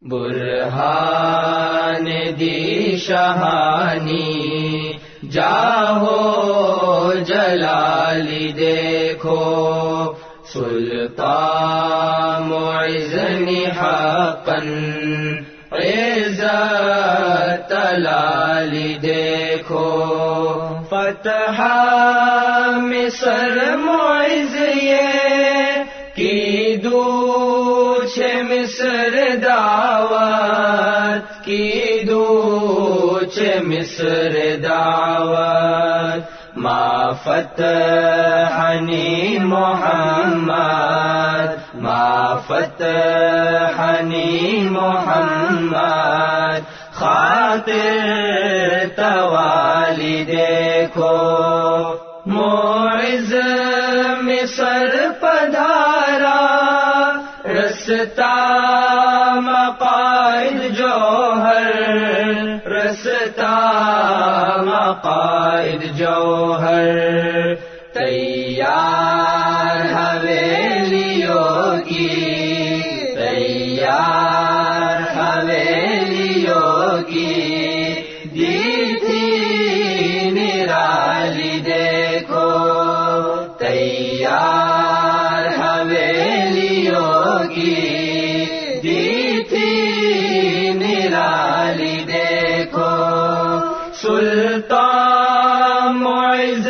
برہان دی شہانی جاہو جلالی دیکھو، سلطان معزن حقا عزت تلالی دیکھو، فتح مصر معز یہ کی دوچ مصر دعوت، کی دوچ مصر دعوت، ما فتحنی محمد، ما فتحنی محمد، خاطر توالی دیکھو، معز مصر پدھارا، رستا مقاصد جوہر، رستا مقاصد جوہر، تیار حویلیوں کی، تیار حویلیوں کی، دی تھی نرالی دیکھو، تیار حویلیوں کی، دی تھی نرالی دیکھو، سلطان معز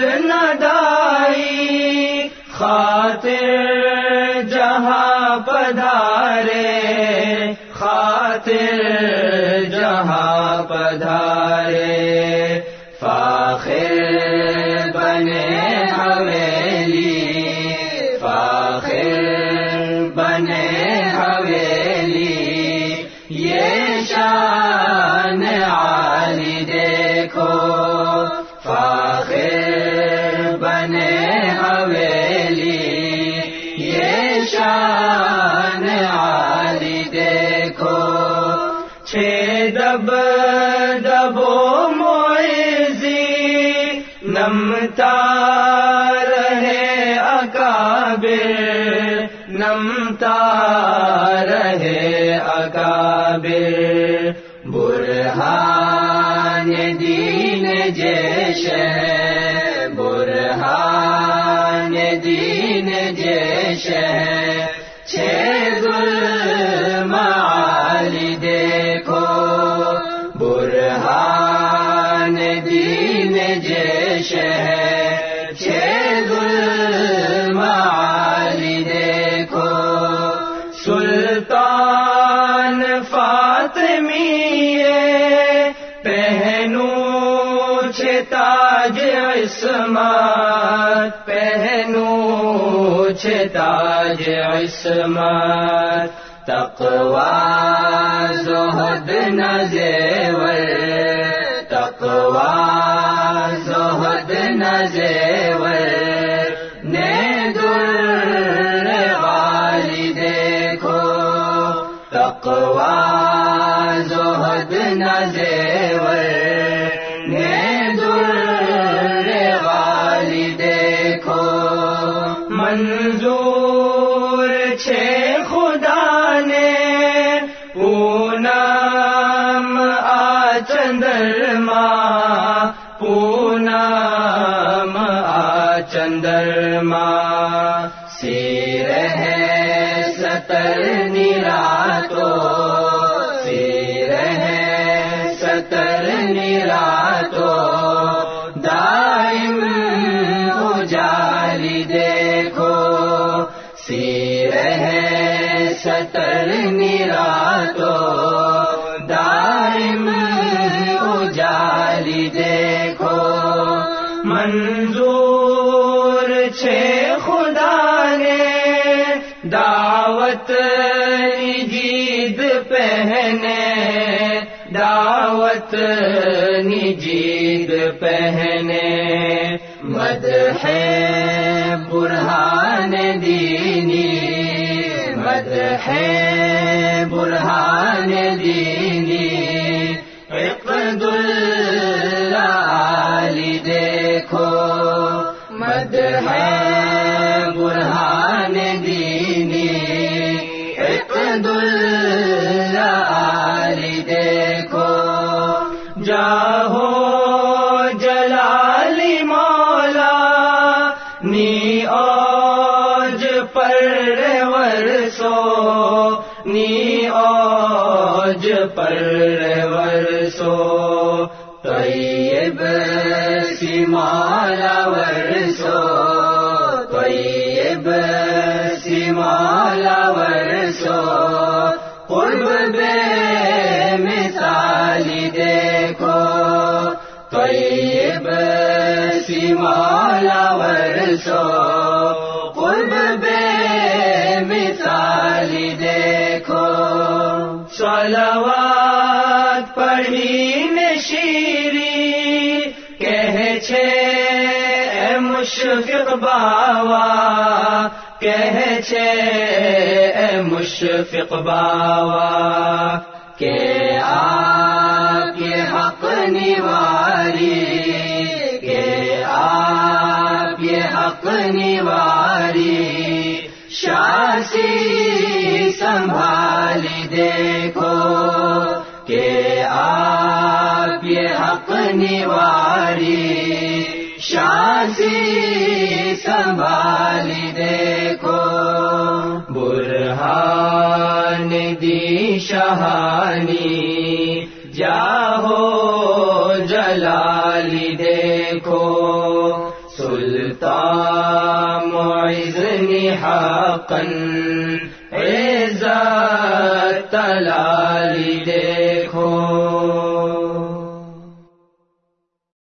ندائی خاطر جہاں پدھارے، خاطر جہاں پدھارے، فاخر بنے حویلی، فاخر بنے حویلی، یہ شان عالی دیکھو، فاخر بنے حویلی، یہ شان عالی دیکھو، چھ دب دبو معزی نمتا رہے اکابر، نمتا رہے اکابر، برہان دین جیش ہے، برہان دین جیش ہے، چھ ذوالمعالی دیکھو، برہان دین جیش ہے، چھ ذوالمعالی دیکھو، سلطان فاطمی پہنو چھ تاج عصمت، پہنو چھ تاج عصمت، تقوی زہد نہ زیور، تقوی زہد نہ زیور، نید الغالی دیکھو، تقوی زہد نہ زیور، نید الغالی دیکھو، منظور چھ خدا نے پونم آ چندرما، پونم آ چندرما، سیر ہے ستر نراتو، سیر ہے ستر نراتو، دائم اجالی دیکھو، سیر ہے ستر نراتو، دائم اجالی دیکھو، منظور چھ خدا نے دعوت نجید پہنے، دعوت نجید پہنے، مدح برہان دینی، مدح برہان دینی، عقد العالی دیکھو، مدح برہان دینی، عقد العالی اپنی اوج پر ورسو طیب سمالا ورسو طیب سمالا ورسو قرب بے مثالی دیکھو طیب سمالا ورسو قرب بے مثالی دیکھو صلوات پڑھی نشیری کہے چھے اے مشفق باوا کہے چھے اے مشفق باوا کہ آپ کے حق نیواری کہ آپ کے حق نیواری شاسی سنبھالی دیکھو کہ آپ یہ حق نیواری شاسی سنبھالی دیکھو برہان دی شہانی جاہو جلالی دیکھو سلطان معز حقا